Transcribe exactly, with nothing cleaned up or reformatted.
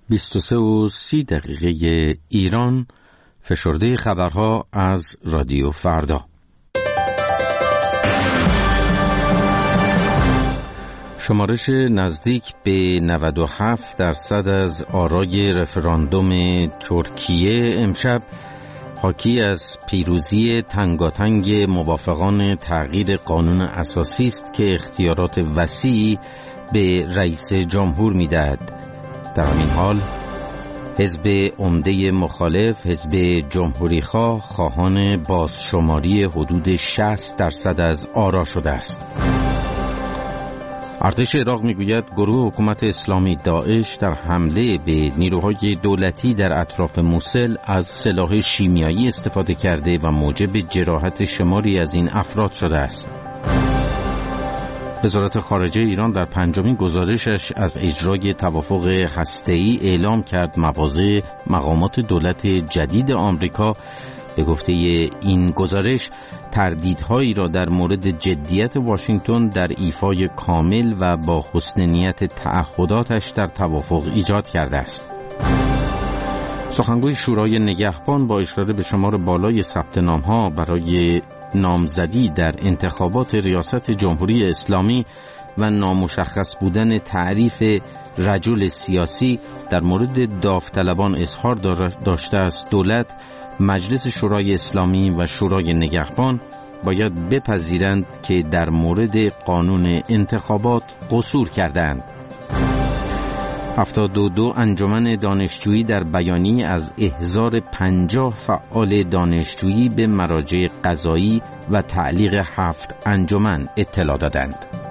بیست و سه و سی دقیقه ایران، فشرده خبرها از رادیو فردا. شمارش نزدیک به نود و هفت درصد از آرای رفراندوم ترکیه امشب حاکی از پیروزی تنگاتنگ موافقان تغییر قانون اساسی است که اختیارات وسیعی به رئیس جمهور می‌دهد. در همین حال حزب عمده مخالف، حزب جمهوریخواه، خواهان بازشماری حدود شصت درصد از آرا شده است. ارتش عراق میگوید گروه حکومت اسلامی داعش در حمله به نیروهای دولتی در اطراف موصل از سلاح شیمیایی استفاده کرده و موجب جراحت شماری از این افراد شده است. وزارت خارجه ایران در پنجمین گزارشش از اجرای توافق هسته‌ای اعلام کرد مواضع مقامات دولت جدید آمریکا به گفته این گزارش تردیدهایی را در مورد جدیت واشنگتن در ایفای کامل و با حسن نیت تعهداتش در توافق ایجاد کرده است. سخنگوی شورای نگهبان با اشاره به شمار بالای ثبت نام‌ها برای نامزدی در انتخابات ریاست جمهوری اسلامی و نامشخص بودن تعریف رجل سیاسی در مورد داوطلبان اظهار داشته است دولت، مجلس شورای اسلامی و شورای نگهبان باید بپذیرند که در مورد قانون انتخابات قصور کردند. هفتاد و دو انجمن دانشجویی در بیانیه از احضار پنجاه فعال دانشجویی به مراجع قضایی و تعلیق هفت انجمن اطلاع دادند.